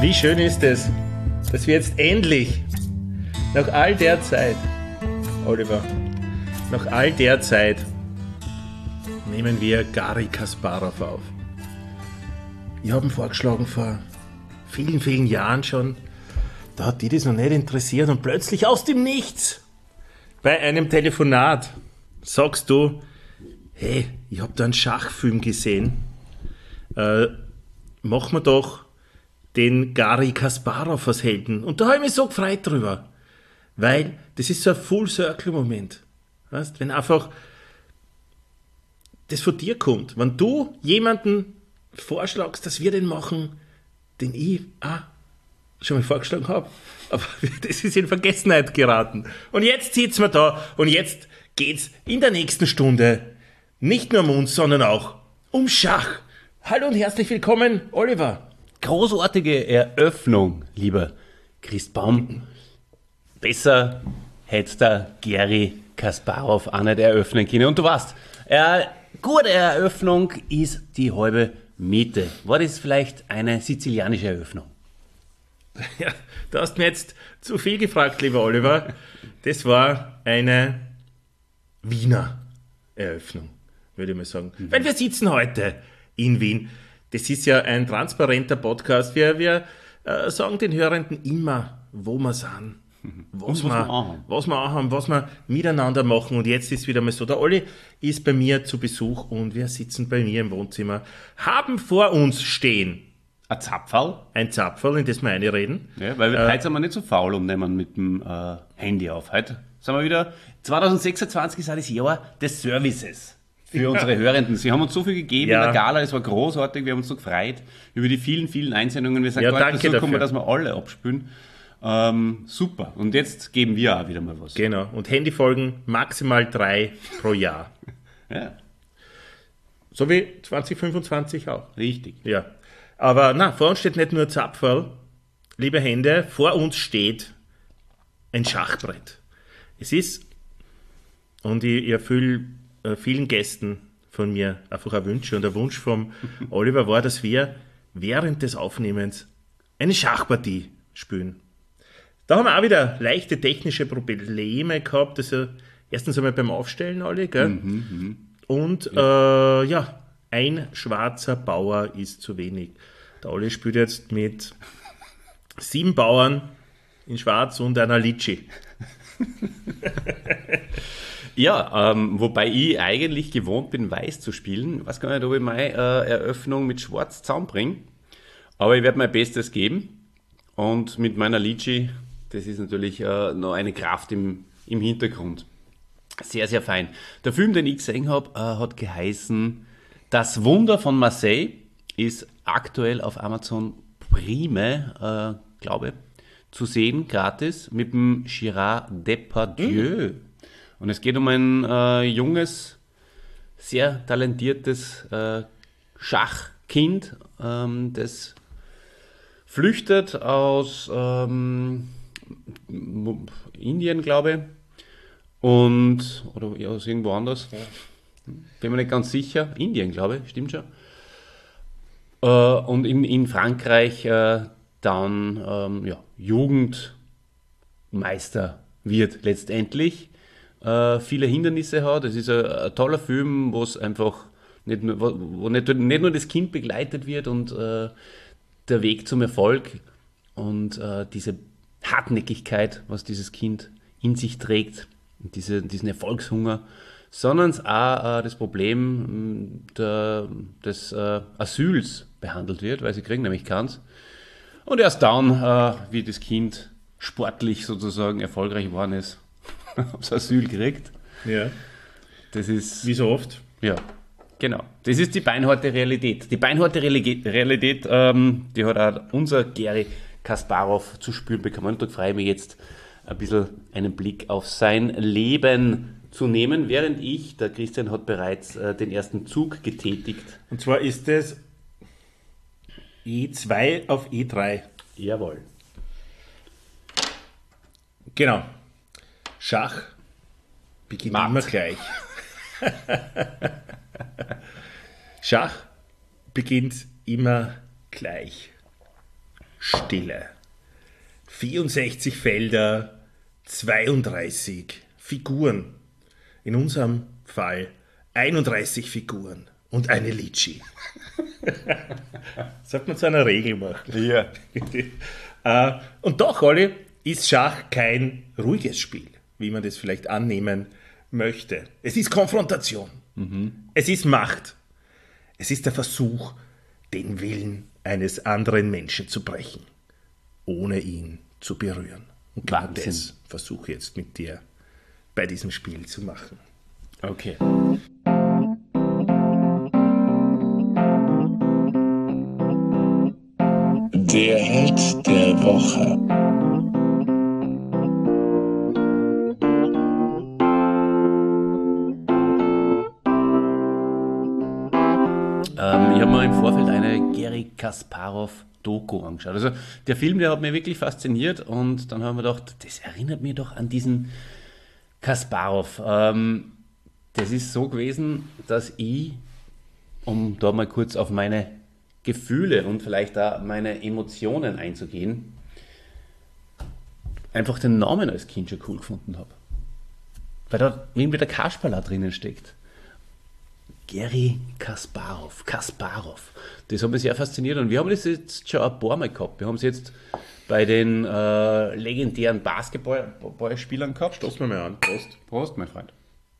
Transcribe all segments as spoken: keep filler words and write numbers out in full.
Wie schön ist es, dass wir jetzt endlich, nach all der Zeit, Oliver, nach all der Zeit, nehmen wir Garry Kasparov auf. Ich habe ihn vorgeschlagen vor vielen, vielen Jahren schon. Da hat die das noch nicht interessiert und plötzlich aus dem Nichts, bei einem Telefonat, sagst du, hey, ich habe da einen Schachfilm gesehen, äh, machen wir doch den Garry Kasparov als Helden. Und da habe ich mich so gefreut drüber, weil das ist so ein Full-Circle-Moment. Weißt, wenn einfach das von dir kommt, wenn du jemanden vorschlagst, dass wir den machen, den ich auch schon mal vorgeschlagen habe, aber das ist in Vergessenheit geraten. Und jetzt sitzen wir da und jetzt geht's in der nächsten Stunde nicht nur um uns, sondern auch um Schach. Hallo und herzlich willkommen, Oliver. Großartige Eröffnung, lieber Christbaum. Besser hätte der Garry Kasparov auch nicht eröffnen können. Und du weißt, eine gute Eröffnung ist die halbe Miete. War das vielleicht eine sizilianische Eröffnung? Ja, du hast mir jetzt zu viel gefragt, lieber Oliver. Das war eine Wiener Eröffnung, würde ich mal sagen. Mhm. Weil wir sitzen heute in Wien. Das ist ja ein transparenter Podcast. Wir, wir äh, sagen den Hörenden immer, wo wir sind, was, was, wir, wir was wir haben, was wir miteinander machen. Und jetzt ist wieder mal so, der Olli ist bei mir zu Besuch und wir sitzen bei mir im Wohnzimmer, haben vor uns stehen ein Zapferl. Ein Zapferl, in das wir reinreden. Ja, weil äh, heute sind wir nicht so faul und nehmen mit dem äh, Handy auf. Heute sind wir wieder, zwanzig sechsundzwanzig ist auch das Jahr des Services für unsere Hörenden. Sie haben uns so viel gegeben ja. in der Gala, es war großartig, wir haben uns so gefreut über die vielen, vielen Einsendungen. Wir sind ja, gar nicht dazu gekommen, dafür. dass wir alle abspülen. Ähm, super. Und jetzt geben wir auch wieder mal was. Genau. Und Handyfolgen maximal drei pro Jahr. Ja. So wie zwanzig fünfundzwanzig auch. Richtig. Ja. Aber na, vor uns steht nicht nur Zapferl, liebe Hände, vor uns steht ein Schachbrett. Es ist, und ich, ich erfülle äh, vielen Gästen von mir einfach ein Wunsch, und der Wunsch vom Oliver war, dass wir während des Aufnehmens eine Schachpartie spielen. Da haben wir auch wieder leichte technische Probleme gehabt, also erstens einmal beim Aufstellen alle, gell? Mhm, und ja. Äh, ja, ein schwarzer Bauer ist zu wenig. Der Olli spielt jetzt mit sieben Bauern in Schwarz und einer Litschi. Ja, ähm, wobei ich eigentlich gewohnt bin, Weiß zu spielen. Ich weiß gar nicht, ob ich meine äh, Eröffnung mit Schwarz zusammenbringe. Aber ich werde mein Bestes geben. Und mit meiner Litschi, das ist natürlich äh, noch eine Kraft im, im Hintergrund. Sehr, sehr fein. Der Film, den ich gesehen habe, äh, hat geheißen Das Wunder von Marseille, ist aktuell auf Amazon Prime, äh, glaube zu sehen, gratis, mit dem Gérard Depardieu. Mhm. Und es geht um ein äh, junges, sehr talentiertes äh, Schachkind, ähm, das flüchtet aus ähm, Indien, glaube ich, und, oder ja, aus irgendwo anders. Ja. Bin mir nicht ganz sicher. Indien, glaube ich, stimmt schon. Äh, und in, in Frankreich äh, dann ähm, ja, Jugendmeister wird letztendlich. Äh, viele Hindernisse hat. Es ist ein, ein toller Film, wo es einfach nicht nur, wo, wo nicht, nicht nur das Kind begleitet wird und äh, der Weg zum Erfolg und äh, diese Hartnäckigkeit, was dieses Kind in sich trägt, und diese, diesen Erfolgshunger, sondern auch äh, das Problem der, des äh, Asyls behandelt wird, weil sie kriegen nämlich keins. Und erst dann, äh, wie das Kind sportlich sozusagen erfolgreich geworden ist, aufs Asyl kriegt. Ja. Das ist... Wie so oft. Ja, genau. Das ist die beinharte Realität. Die beinharte Realität, ähm, die hat auch unser Garry Kasparov zu spüren bekommen. Und da freue ich mich jetzt ein bisschen einen Blick auf sein Leben zu nehmen, während ich, der Christian hat bereits äh, den ersten Zug getätigt. Und zwar ist es E zwei auf E drei. Jawohl. Genau. Schach beginnt Matt. immer gleich. Schach beginnt immer gleich. Stille. vierundsechzig Felder, zweiunddreißig Figuren. In unserem Fall einunddreißig Figuren und eine Litschi. Sollte man zu einer Regel machen. Ja. äh, und doch, Olli, ist Schach kein ruhiges Spiel, wie man das vielleicht annehmen möchte. Es ist Konfrontation. Mhm. Es ist Macht. Es ist der Versuch, den Willen eines anderen Menschen zu brechen, ohne ihn zu berühren. Und genau Wahnsinn. das versuche ich jetzt mit dir bei diesem Spiel zu machen. Okay. Der Held der Woche. Ähm, ich habe mir im Vorfeld eine Garry Kasparov-Doku angeschaut. Also der Film, der hat mich wirklich fasziniert und dann haben wir gedacht, das erinnert mich doch an diesen Kasparov. Ähm, das ist so gewesen, dass ich, um da mal kurz auf meine Gefühle und vielleicht auch meine Emotionen einzugehen, einfach den Namen als Kind schon cool gefunden habe. Weil da irgendwie der Kasperl drinnen steckt. Garry Kasparov, Kasparov. Das hat mich sehr fasziniert und wir haben das jetzt schon ein paar Mal gehabt. Wir haben es jetzt bei den äh, legendären Basketballspielern gehabt. Stoß mir mal an. Prost. Prost, mein Freund.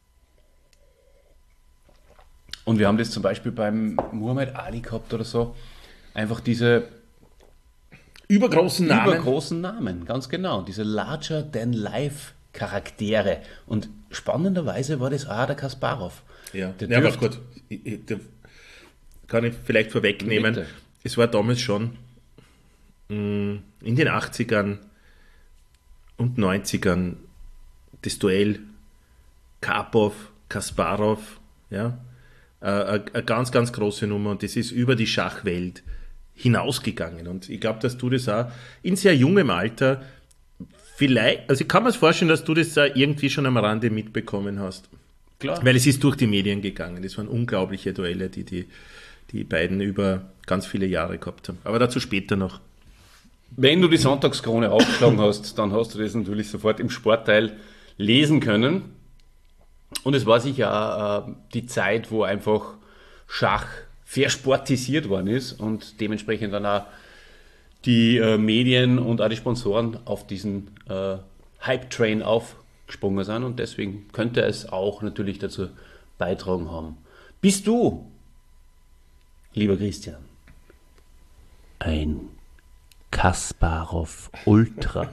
Und wir haben das zum Beispiel beim Muhammad Ali gehabt oder so. Einfach diese Übergroßen Namen. übergroßen Namen, ganz genau. Diese larger-than-life-Charaktere. Und spannenderweise war das auch der Kasparov. Ja, Der ja aber dürft- gut, ich, ich, da kann ich vielleicht vorwegnehmen. Bitte. Es war damals schon mh, in den achtzigern und neunzigern das Duell Karpov, Kasparov, ja, äh, eine eine ganz, ganz große Nummer und das ist über die Schachwelt hinausgegangen. Und ich glaube, dass du das auch in sehr jungem Alter vielleicht, also ich kann mir vorstellen, dass du das auch irgendwie schon am Rande mitbekommen hast. Klar. Weil es ist durch die Medien gegangen. Das waren unglaubliche Duelle, die die, die beiden über ganz viele Jahre gehabt haben. Aber dazu später noch. Wenn du die Sonntagskrone aufgeschlagen hast, dann hast du das natürlich sofort im Sportteil lesen können. Und es war sicher auch äh, die Zeit, wo einfach Schach versportisiert worden ist und dementsprechend dann auch die äh, Medien und auch die Sponsoren auf diesen äh, Hype-Train aufgesprungen sind und deswegen könnte es auch natürlich dazu beitragen haben. Bist du, lieber Christian, ein Kasparov Ultra?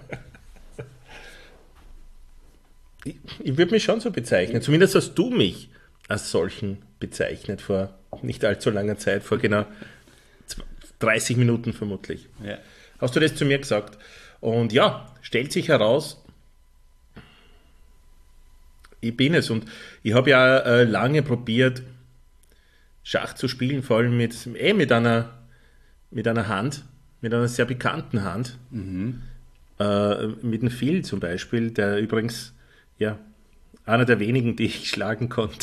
Ich, ich würde mich schon so bezeichnen. Zumindest hast du mich als solchen bezeichnet vor nicht allzu langer Zeit, vor genau dreißig Minuten vermutlich. Ja. Hast du das zu mir gesagt? Und ja, stellt sich heraus, ich bin es. Und ich habe ja äh, lange probiert, Schach zu spielen, vor allem mit, eh mit, einer, mit einer Hand, mit einer sehr bekannten Hand. Mhm. Äh, mit dem Phil zum Beispiel, der übrigens, ja, einer der wenigen, die ich schlagen konnte.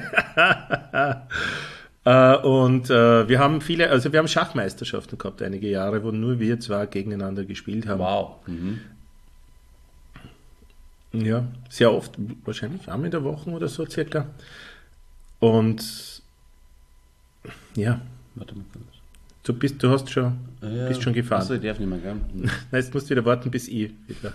äh, und äh, wir haben viele, also wir haben Schachmeisterschaften gehabt, einige Jahre, wo nur wir zwei gegeneinander gespielt haben. Wow. Mhm. Ja, sehr oft, wahrscheinlich einmal in der Woche oder so circa. Und ja, Warte mal kurz. du bist, du hast schon, Ja, bist schon gefahren. Achso, ich darf nicht mehr, gell? Nein, jetzt musst du wieder warten, bis ich wieder.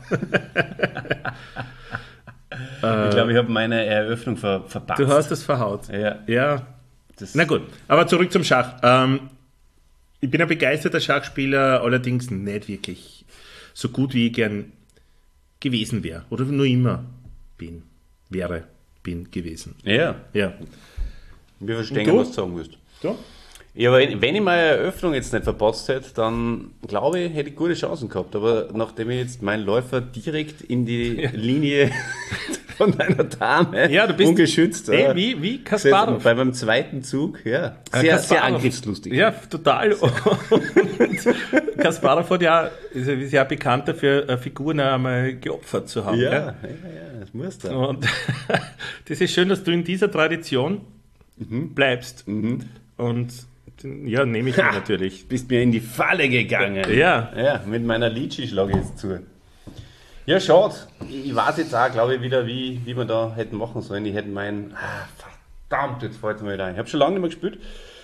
Ich glaube, ich habe meine Eröffnung ver verpasst. Du hast das verhaut. Ja. Ja. Das, Na gut, aber zurück zum Schach. Ähm, ich bin ein begeisterter Schachspieler, allerdings nicht wirklich so gut, wie ich gern gewesen wäre. Oder nur immer bin, wäre, bin gewesen. Ja, Ja. wir verstehen, Und du? was du sagen willst. So? Ja, aber wenn ich meine Eröffnung jetzt nicht verpasst hätte, dann glaube ich, hätte ich gute Chancen gehabt. Aber nachdem ich jetzt meinen Läufer direkt in die Linie von einer Dame Ja, du bist- ungeschützt Ey, äh, wie, wie setze, Kasparov. bei meinem zweiten Zug, ja, Äh, sehr, Kasparov. sehr angriffslustig. Ja, total. Und Kasparov hat ja, ist ja ist ja bekannt dafür, äh, Figuren einmal geopfert zu haben. ja, gell? ja, ja, das muss da. Und das ist schön, dass du in dieser Tradition bleibst. Und den, ja, nehme ich mir natürlich. Bist mir in die Falle gegangen. Ja. Ja, mit meiner Litschi schlage ich jetzt zu. Ja, schade. Ich weiß jetzt auch, glaube ich, wieder, wie, wie wir da hätten machen sollen. Ich hätte meinen... Ah, verdammt, jetzt fällt es mir wieder ein. Ich habe schon lange nicht mehr gespielt.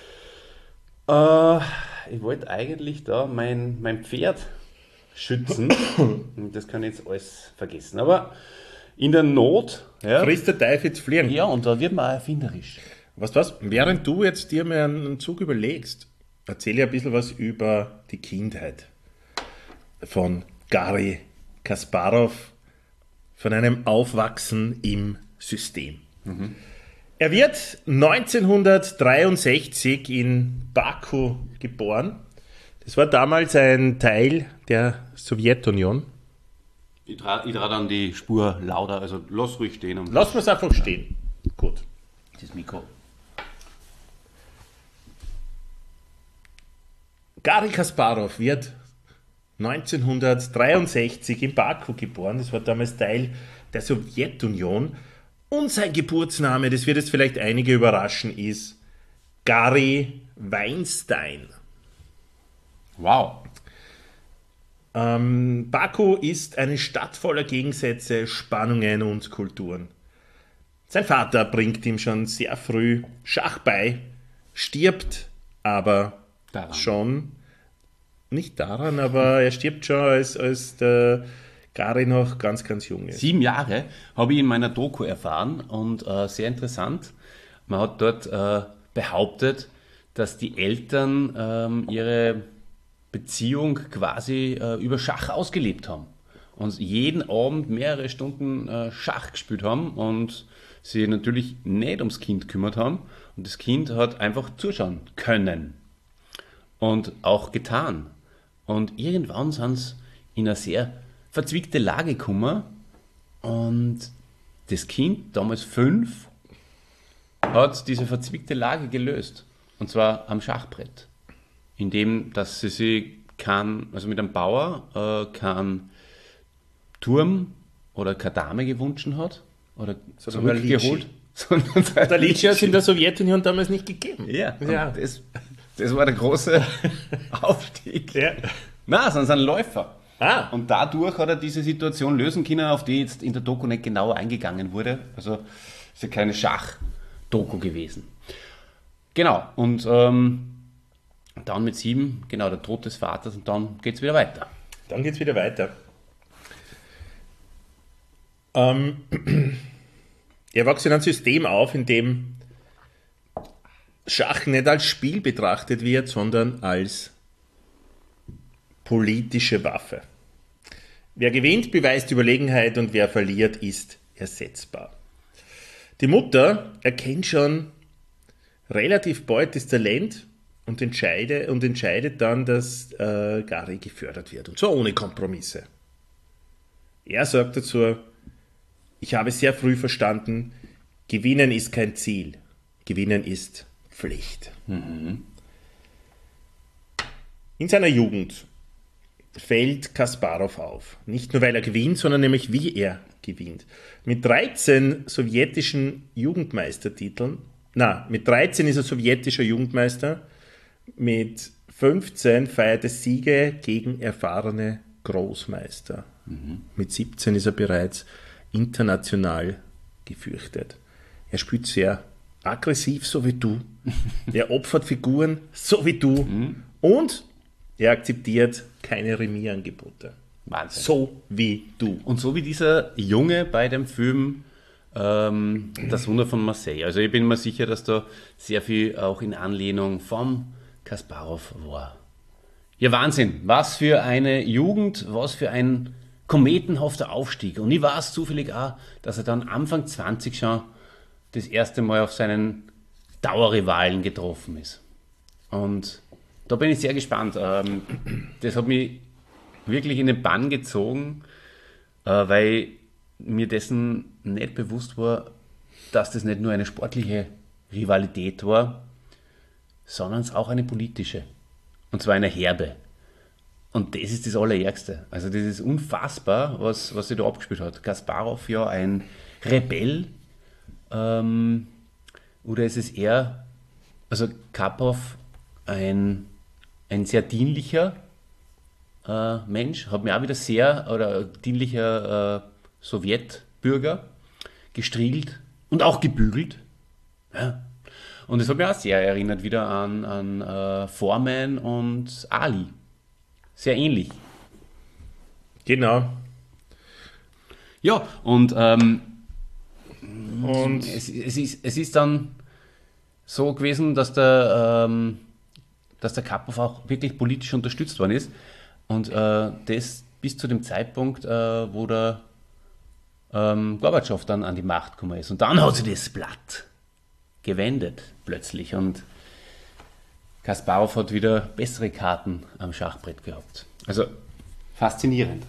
Äh, ich wollte eigentlich da mein, mein Pferd schützen. Und das kann ich jetzt alles vergessen. Aber in der Not... Ja, Frisst der Teufel jetzt fliegen. ja, und da wird man auch erfinderisch. Weißt du was? Während du jetzt dir mal einen Zug überlegst, erzähle ich ein bisschen was über die Kindheit von Garry Kasparov, von einem Aufwachsen im System. Mhm. Er wird neunzehnhundertdreiundsechzig in Baku geboren. Das war damals ein Teil der Sowjetunion. Ich trage tra dann die Spur lauter, also lass ruhig stehen. Und Lassen wir es einfach stehen. Gut. das Mikro. Garry Kasparov wird neunzehnhundertdreiundsechzig in Baku geboren. Das war damals Teil der Sowjetunion. Und sein Geburtsname, das wird jetzt vielleicht einige überraschen, ist Garry Weinstein. Wow. Ähm, Baku ist eine Stadt voller Gegensätze, Spannungen und Kulturen. Sein Vater bringt ihm schon sehr früh Schach bei, stirbt aber Daran. schon, nicht daran, aber er stirbt schon, als, als der Garry noch ganz, ganz jung ist. Sieben Jahre habe ich in meiner Doku erfahren und äh, sehr interessant. Man hat dort äh, behauptet, dass die Eltern ähm, ihre Beziehung quasi äh, über Schach ausgelebt haben und jeden Abend mehrere Stunden äh, Schach gespielt haben und sie natürlich nicht ums Kind gekümmert haben und das Kind hat einfach zuschauen können und auch getan. Und irgendwann sind sie in eine sehr verzwickte Lage gekommen und das Kind, damals fünf, hat diese verzwickte Lage gelöst. Und zwar am Schachbrett. Indem, dass sie sich kann, also mit einem Bauer äh, keinen Turm oder keine Dame gewünscht hat oder Sondern Litschi. zurückgeholt. Sondern Der Litschi hat es in der Sowjetunion damals nicht gegeben. ja, Ja. und Das, das war der große Aufstieg. Ja. Nein, sondern ein Läufer. Ah. Und dadurch hat er diese Situation lösen können, auf die jetzt in der Doku nicht genauer eingegangen wurde. Also ist ja keine Schach-Doku gewesen. Genau, und ähm, dann mit sieben, genau, der Tod des Vaters und dann geht es wieder weiter. Dann geht es wieder weiter. Ähm, er wächst in einem System auf, in dem Schach nicht als Spiel betrachtet wird, sondern als politische Waffe. Wer gewinnt, beweist Überlegenheit und wer verliert, ist ersetzbar. Die Mutter erkennt schon relativ bald das Talent und, entscheide, und entscheidet dann, dass äh, Garry gefördert wird. Und zwar ohne Kompromisse. Er sagt dazu, ich habe sehr früh verstanden, Gewinnen ist kein Ziel, Gewinnen ist Pflicht. Mhm. In seiner Jugend fällt Kasparov auf. Nicht nur, weil er gewinnt, sondern nämlich wie er gewinnt. Mit dreizehn sowjetischen Jugendmeistertiteln, na, mit dreizehn ist er sowjetischer Jugendmeister, mit fünfzehn feiert er Siege gegen erfahrene Großmeister. Mhm. Mit siebzehn ist er bereits international gefürchtet. Er spielt sehr aggressiv, so wie du. Er opfert Figuren, so wie du. Mhm. Und er akzeptiert keine Remisangebote. Wahnsinn. So wie du. Und so wie dieser Junge bei dem Film ähm, Das Wunder von Marseille. Also ich bin mir sicher, dass da sehr viel auch in Anlehnung vom Kasparov war. Ja, Wahnsinn. Was für eine Jugend, was für ein kometenhafter Aufstieg. Und ich weiß zufällig auch, dass er dann Anfang zwanzig schon das erste Mal auf seinen Dauerrivalen getroffen ist. Und da bin ich sehr gespannt. Ähm, das hat mich wirklich in den Bann gezogen, äh, weil mir dessen nicht bewusst war, dass das nicht nur eine sportliche Rivalität war, sondern es auch eine politische. Und zwar eine herbe. Und das ist das Allerärgste. Also das ist unfassbar, was, was sich da abgespielt hat. Kasparov ja ein Rebell, ähm, oder ist es eher, also Karpov ein, ein sehr dienlicher äh, Mensch, hat mir auch wieder sehr, oder dienlicher äh, Sowjetbürger, gestriegelt und auch gebügelt. Ja. Und das hat mich auch sehr erinnert wieder an, an äh, Foreman und Ali. Sehr ähnlich. Genau. Ja, und, ähm, Und es, es, ist, es ist dann so gewesen, dass der, ähm, dass der Karpov auch wirklich politisch unterstützt worden ist. Und äh, das bis zu dem Zeitpunkt, äh, wo der ähm, Gorbatschow dann an die Macht gekommen ist. Und dann hat sich das Blatt gewendet plötzlich. Und Kasparov hat wieder bessere Karten am Schachbrett gehabt. Also faszinierend.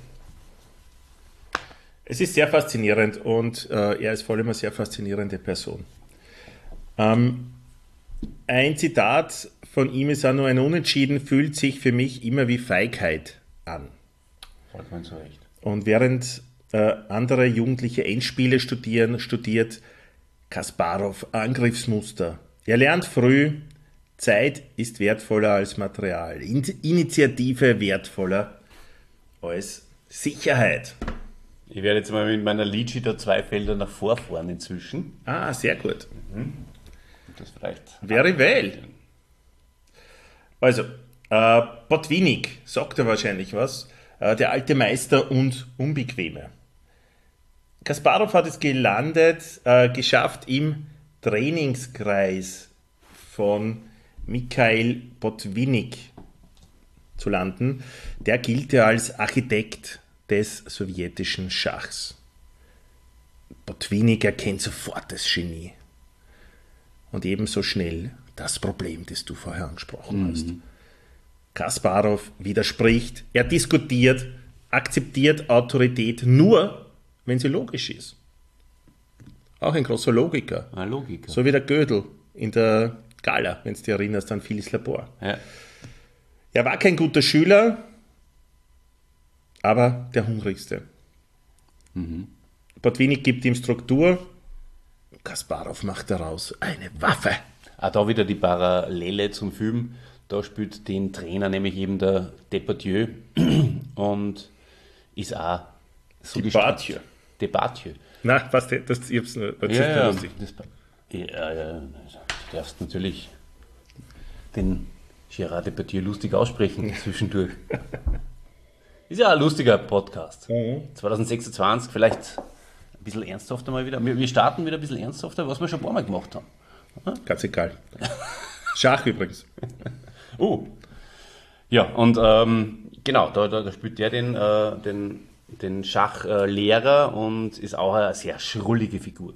es ist sehr faszinierend und äh, er ist vor allem eine sehr faszinierende Person. Ähm, ein Zitat von ihm ist auch nur: ein Unentschieden fühlt sich für mich immer wie Feigheit an. Vollkommen zu Recht. Und während äh, andere Jugendliche Endspiele studieren, studiert Kasparov Angriffsmuster. Er lernt früh, Zeit ist wertvoller als Material, In- Initiative wertvoller als Sicherheit. Ich werde jetzt mal mit meiner Litschi da zwei Felder nach vorfahren inzwischen. Ah, sehr gut. Das vielleicht. Very well. Also, äh, Botvinnik sagt er wahrscheinlich was. Äh, der alte Meister und Unbequeme. Kasparov hat es gelandet, äh, geschafft im Trainingskreis von Mikhail Botvinnik zu landen. Der gilt ja als Architekt des sowjetischen Schachs. Botvinnik erkennt sofort das Genie. Und ebenso schnell das Problem, das du vorher angesprochen hast. Kasparov widerspricht, er diskutiert, akzeptiert Autorität nur, wenn sie logisch ist. Auch ein großer Logiker. Eine Logik. So wie der Gödel in der Gala, wenn du dich erinnerst an Phil's Labor. Ja. Er war kein guter Schüler, aber der hungrigste. Botvinnik gibt ihm Struktur, Kasparov macht daraus eine Waffe. Auch da wieder die Parallele zum Film. Da spielt den Trainer nämlich eben der Depardieu und ist auch so Depardieu. Depardieu. Na, was das, das, ich hab's nur, das ist Ja, nur ja, lustig. das, ja, ja, du darfst natürlich den Gérard Depardieu lustig aussprechen zwischendurch. Ist ja ein lustiger Podcast. zwanzig sechsundzwanzig, vielleicht ein bisschen ernsthafter mal wieder. Wir, wir starten wieder ein bisschen ernsthafter, was wir schon ein paar Mal gemacht haben. Ganz egal. Schach übrigens. Oh. Ja, und ähm, genau, da, da, da spielt der den, äh, den, den Schachlehrer und ist auch eine sehr schrullige Figur.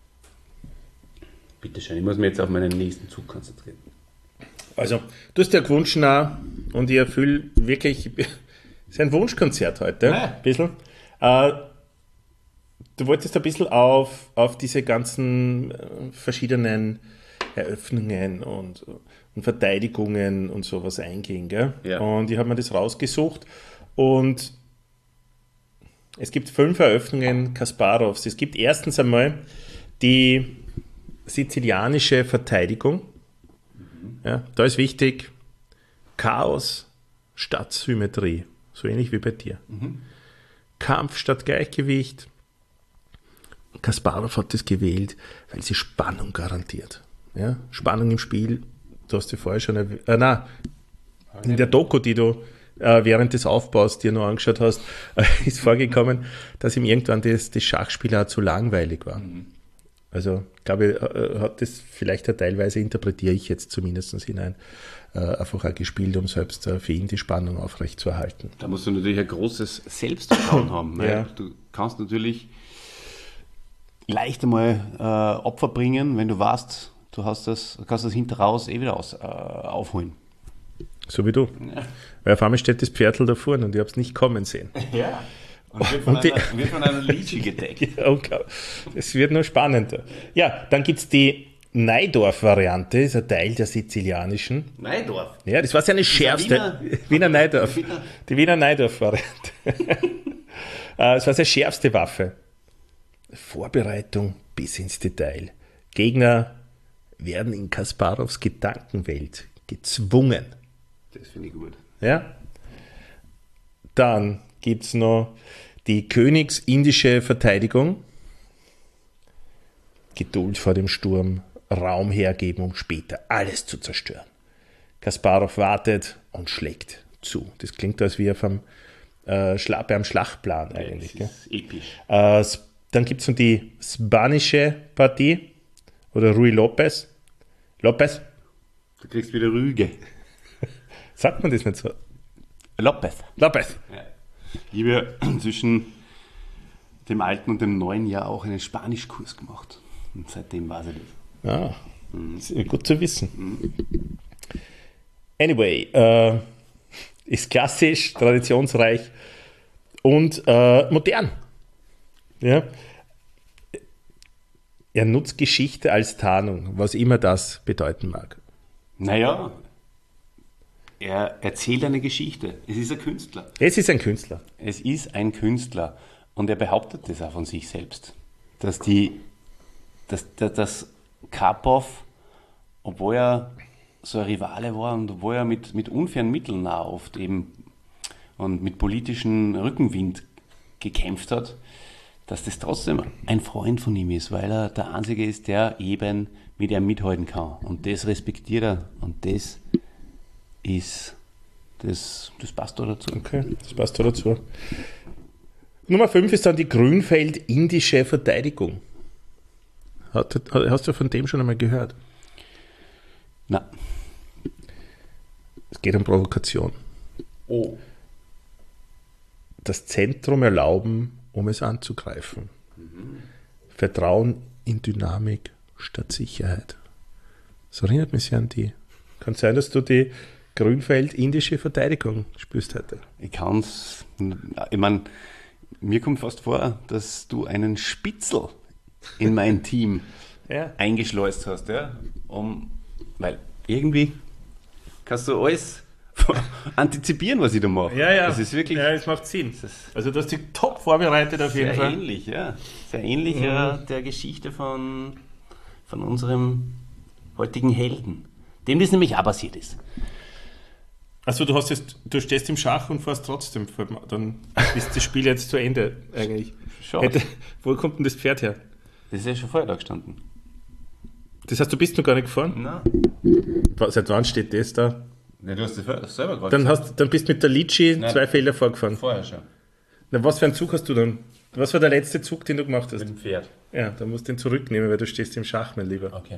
Bitte schön, ich muss mich jetzt auf meinen nächsten Zug konzentrieren. Also, du hast ja gewünscht auch, und ich erfülle wirklich, es ist ein Wunschkonzert heute, Ja. ein bisschen. Äh, du wolltest ein bisschen auf, auf diese ganzen äh, verschiedenen Eröffnungen und, und Verteidigungen und sowas eingehen, gell? Ja. Und ich habe mir das rausgesucht und es gibt fünf Eröffnungen Kasparovs. Es gibt erstens einmal die sizilianische Verteidigung. Ja, da ist wichtig, Chaos statt Symmetrie, so ähnlich wie bei dir. Kampf statt Gleichgewicht. Kasparov hat das gewählt, weil sie Spannung garantiert. Ja, Spannung im Spiel, du hast dir vorher schon erwähnt, äh, nein, in der Doku, die du äh, während des Aufbaus dir noch angeschaut hast, äh, ist vorgekommen, dass ihm irgendwann das, das Schachspiel auch zu langweilig war. Also, glaube ich, äh, hat das vielleicht auch teilweise, interpretiere ich jetzt zumindest hinein, äh, einfach auch gespielt, um selbst äh, für ihn die Spannung aufrechtzuerhalten. Da musst du natürlich ein großes Selbstvertrauen haben. Weil Ja. Du kannst natürlich leicht einmal äh, Opfer bringen, wenn du weißt, du hast das, kannst das hinter raus eh wieder aus, äh, aufholen. So wie du. Weil auf einmal steht das Pferdl da vorne und ich habe es nicht kommen sehen. Ja. Und wird von, Und die- einer, wird von einer Litschi gedeckt. Ja, unglaublich. Es wird nur spannender. Ja, dann gibt es die Neidorf-Variante, ist ein Teil der sizilianischen. Neidorf. Ja, das war seine schärfste. Wiener- Wiener Neidorf. Wiener- Die Wiener Neidorf-Variante. Äh, Es war seine schärfste Waffe. Vorbereitung bis ins Detail. Gegner werden in Kasparovs Gedankenwelt gezwungen. Das finde ich gut. Ja? Dann gibt es noch die königsindische Verteidigung. Geduld vor dem Sturm, Raum hergeben, um später alles zu zerstören. Kasparov wartet und schlägt zu. Das klingt, als wie auf einem, äh, Schla- beim Schlachtplan eigentlich. Das ist episch. Äh, s- dann gibt es noch die spanische Partie oder Rui Lopez. Lopez? Du kriegst wieder Rüge. Sagt man das nicht so? Lopez. Lopez. Ja. Ich habe ja zwischen dem alten und dem neuen Jahr auch einen Spanischkurs gemacht. Und seitdem weiß ich das. Ah, ist gut zu wissen. Anyway, äh, ist klassisch, traditionsreich und äh, modern. Ja? Er nutzt Geschichte als Tarnung, was immer das bedeuten mag. Naja, er erzählt eine Geschichte. Es ist ein Künstler. Es ist ein Künstler. Es ist ein Künstler. Und er behauptet das auch von sich selbst. Dass die, dass, dass, dass Karpov, obwohl er so ein Rivale war und obwohl er mit, mit unfairen Mitteln auch oft eben und mit politischem Rückenwind gekämpft hat, dass das trotzdem ein Freund von ihm ist, weil er der Einzige ist, der eben mit ihm mithalten kann. Und das respektiert er. Und das ist, das, das passt da dazu. Okay, das passt da dazu. Nummer fünf ist dann die Grünfeld-indische Verteidigung. Hat, hast du von dem schon einmal gehört? Na. Es geht um Provokation. Oh. Das Zentrum erlauben, um es anzugreifen. Mhm. Vertrauen in Dynamik statt Sicherheit. Das erinnert mich sehr an die. Kann sein, dass du die Grünfeld-indische Verteidigung spürst heute. Ich kann's, ich meine, mir kommt fast vor, dass du einen Spitzel in mein Team Ja. eingeschleust hast, ja, um, weil irgendwie kannst du alles antizipieren, was ich da mache. Ja, ja. Das ist wirklich ja, es macht Sinn. das Also du hast dich top vorbereitet auf jeden sehr Fall. ähnlich, ja. Sehr ähnlich ja, der Geschichte von, von unserem heutigen Helden, dem das nämlich auch passiert ist. Achso, du hast jetzt, du stehst im Schach und fährst trotzdem. Dann ist das Spiel jetzt zu Ende eigentlich. Schon. Hätte, wo kommt denn das Pferd her? Das ist ja schon vorher da gestanden. Das heißt, du bist noch gar nicht gefahren? Nein. Seit wann steht das da? Ja, du hast das selber gerade Dann, hast, dann bist du mit der Litschi Nein. zwei Felder vorgefahren. vorher schon. Na, was für einen Zug hast du dann? Was war der letzte Zug, den du gemacht hast? Mit dem Pferd. Ja, dann musst du den zurücknehmen, weil du stehst im Schach, mein Lieber. Okay.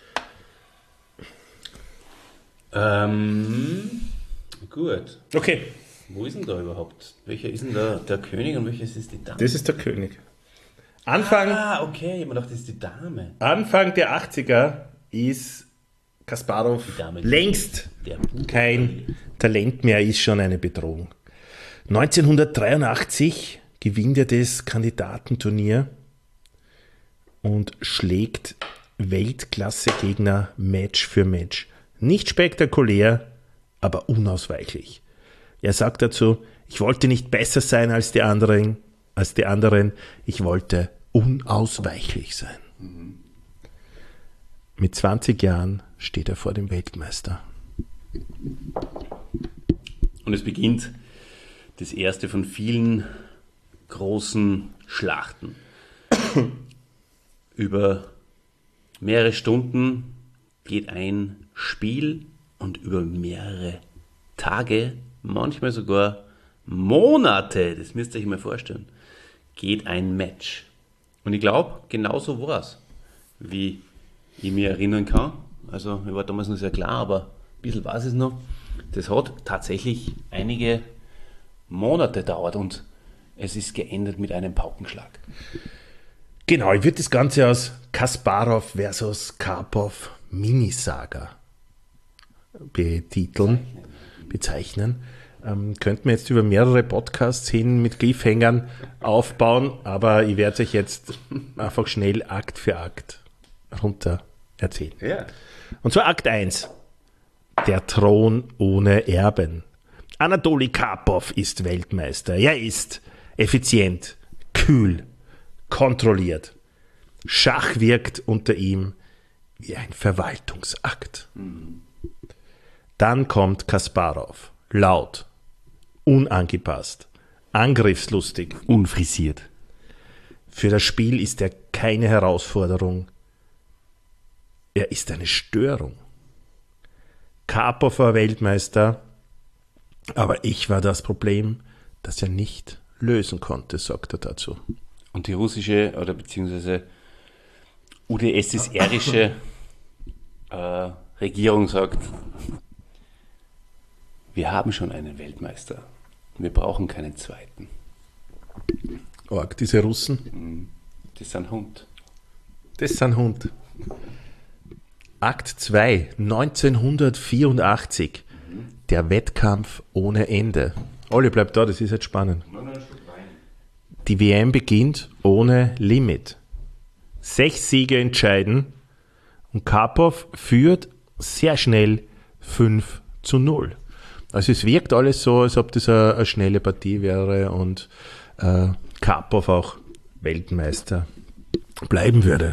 Ähm, gut. Okay, Wo ist denn da überhaupt? Welcher ist denn da der König und welches ist die Dame? das ist der König. Anfang, Ah, okay. Ich hab mir gedacht, das ist die Dame. Anfang der achtziger ist Kasparov Die Dame. längst Der kein Talent mehr, ist schon eine Bedrohung. neunzehnhundertdreiundachtzig gewinnt er das Kandidatenturnier und schlägt Weltklasse-Gegner Match für Match. Nicht spektakulär, aber unausweichlich. Er sagt dazu, ich wollte nicht besser sein als die anderen, als die anderen, ich wollte unausweichlich sein. Mit zwanzig Jahren steht er vor dem Weltmeister. Und es beginnt das erste von vielen großen Schlachten. Über mehrere Stunden geht ein Spiel und über mehrere Tage, manchmal sogar Monate, das müsst ihr euch mal vorstellen, geht ein Match. Und ich glaube, genauso war es, wie ich mich erinnern kann. Also, ich war damals noch sehr klar, aber ein bisschen weiß ich es noch. Das hat tatsächlich einige Monate dauert und es ist geendet mit einem Paukenschlag. Genau, ich würde das Ganze als Kasparov versus Karpov Minisaga betiteln, bezeichnen. Ähm, könnten wir jetzt über mehrere Podcasts hin mit Cliffhangern aufbauen, aber ich werde euch jetzt einfach schnell Akt für Akt runter erzählen. Ja. Und zwar Akt eins. Der Thron ohne Erben. Anatoli Karpov ist Weltmeister. Er ist effizient, kühl, kontrolliert. Schach wirkt unter ihm wie ein Verwaltungsakt. Dann kommt Kasparov. Laut, unangepasst, angriffslustig. Unfrisiert. Für das Spiel ist er keine Herausforderung. Er ist eine Störung. Karpov war Weltmeister, aber ich war das Problem, das er nicht lösen konnte, sagt er dazu. Und die russische oder beziehungsweise U D S S R-ische äh, Regierung sagt, wir haben schon einen Weltmeister. Wir brauchen keinen zweiten. Org, diese Russen. Das sind Hund. Das sind Hund. Akt zwei, neunzehnhundertvierundachtzig. Der Wettkampf ohne Ende. Olli, bleib da, das ist jetzt spannend. Die W M beginnt ohne Limit. Sechs Siege entscheiden und Karpov führt sehr schnell fünf zu null. Also es wirkt alles so, als ob das eine, eine schnelle Partie wäre und äh, Karpov auch Weltmeister bleiben würde.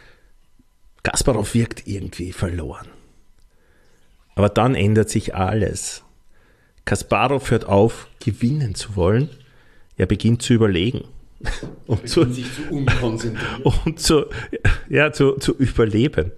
Kasparov wirkt irgendwie verloren. Aber dann ändert sich alles. Kasparov hört auf, gewinnen zu wollen. Er beginnt zu überlegen. Und zu, sich zu unkonzentrieren. und zu, ja, zu, zu überleben.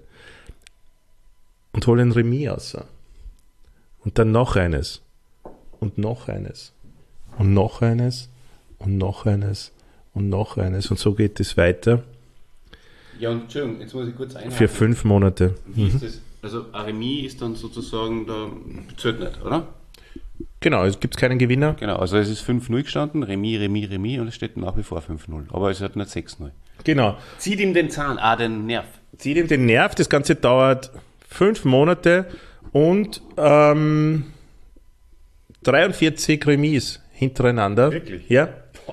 Und holen Remis aus. Und dann noch eines. Und noch eines. Und noch eines. Und noch eines. Und noch eines. Und so geht es weiter. Ja, und Entschuldigung, jetzt muss ich kurz einhaken. Für fünf Monate. Wie ist das? Also ein Remis ist dann sozusagen, da zählt nicht, oder? Genau, es gibt keinen Gewinner. Genau, also es ist fünf null gestanden, Remis, Remis, Remis und es steht nach wie vor fünf null. Aber es hat nicht sechs null. Genau. Zieht ihm den Zahn, ah, den Nerv. Zieht ihm den Nerv. Das Ganze dauert fünf Monate und ähm, dreiundvierzig Remis hintereinander. Wirklich? Ja.